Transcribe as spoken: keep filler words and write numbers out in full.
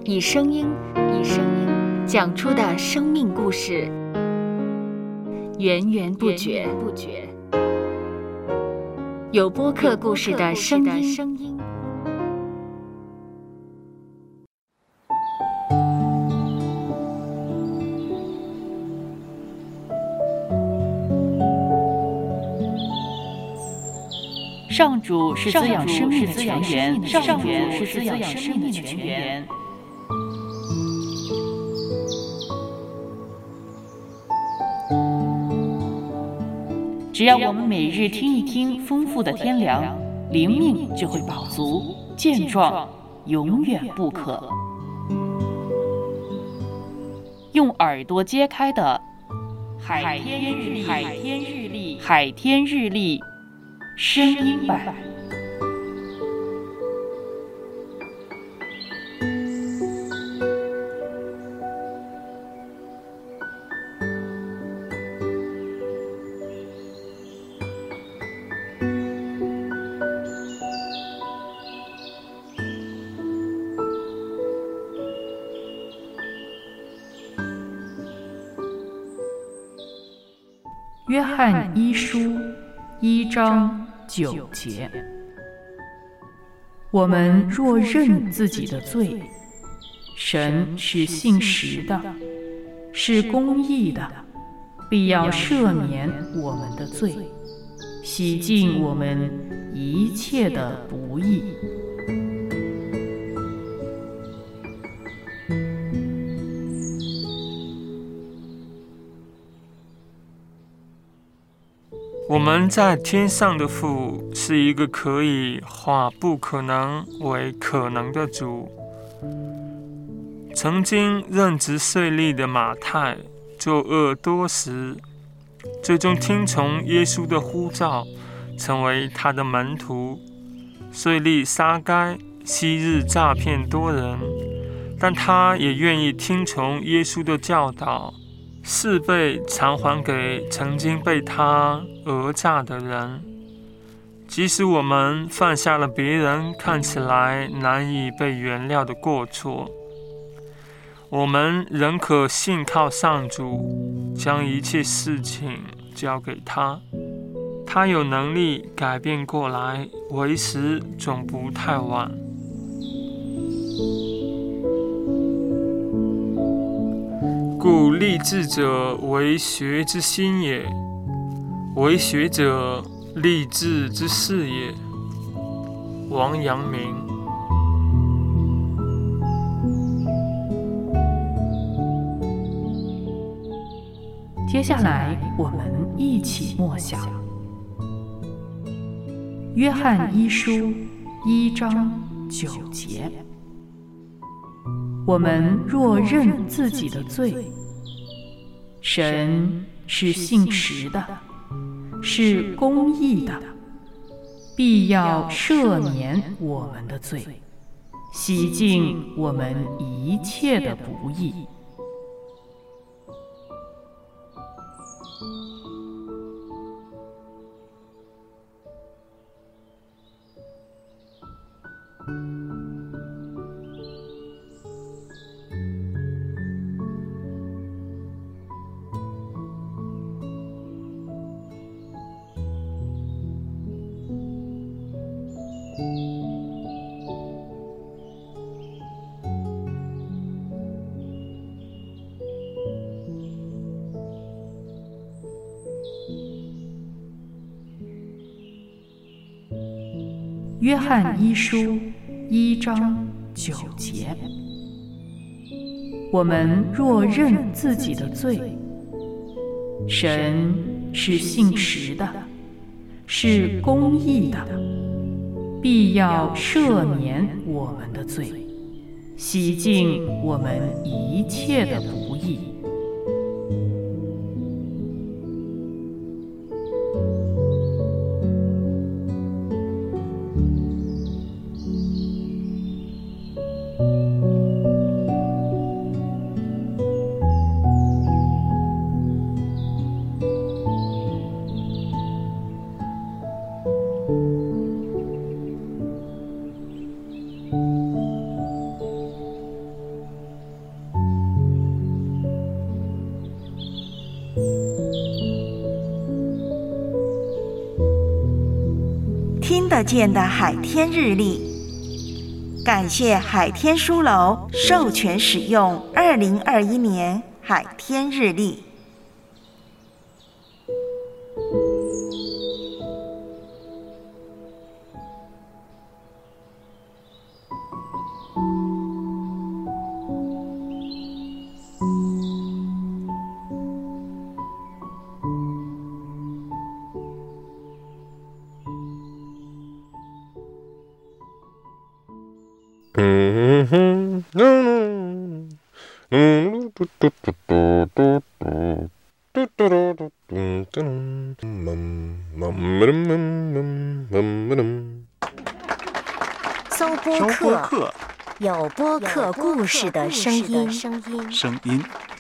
以声音以声音讲出的生命故事，源源不绝。有播客故事的声音。 上主是滋养生命的泉源，上主是滋养生命的泉源。只要我们每日听一听丰富的天粮，灵命就会饱足健壮，永远不渴。用耳朵揭开的海天日历，海天日历，海天日历。声音版。约翰一书一章九节，我们若认自己的罪，神是信实的，是公义的，必要赦免我们的罪，洗净我们一切的不义。 我们在天上的父是一个可以化不可能为可能的主。曾经任职税吏的马太，作恶多时，最终听从耶稣的呼召，成为他的门徒。税吏撒该昔日诈骗多人，但他也愿意听从耶稣的教导，四倍偿还给曾经被他讹诈的人。即使我们犯下了别人看起来难以被原谅的过错，我们仍可信靠上主，将一切事情交给他。他有能力改变过来，为时总不太晚。故立志者为学之心也，为学者立志之事也。王阳明。 接下来我们一起默想约翰一书一章九节，我们若认自己的罪，神是信实的，是公义的，必要赦免我们的罪，洗净我们一切的不义。约翰一书一章九节，我们若认自己的罪，神是信实的，是公义的，必要赦免我们的罪，洗净我们一切的不义。 可见的海天日历。感谢海天书楼授权使用二零二一年海天日历。 嗯哼，嗯嗯，嘟嘟嘟嘟嘟嘟嘟嘟嘟嘟嘟嘟， 搜播客，有播客故事的声音。 声音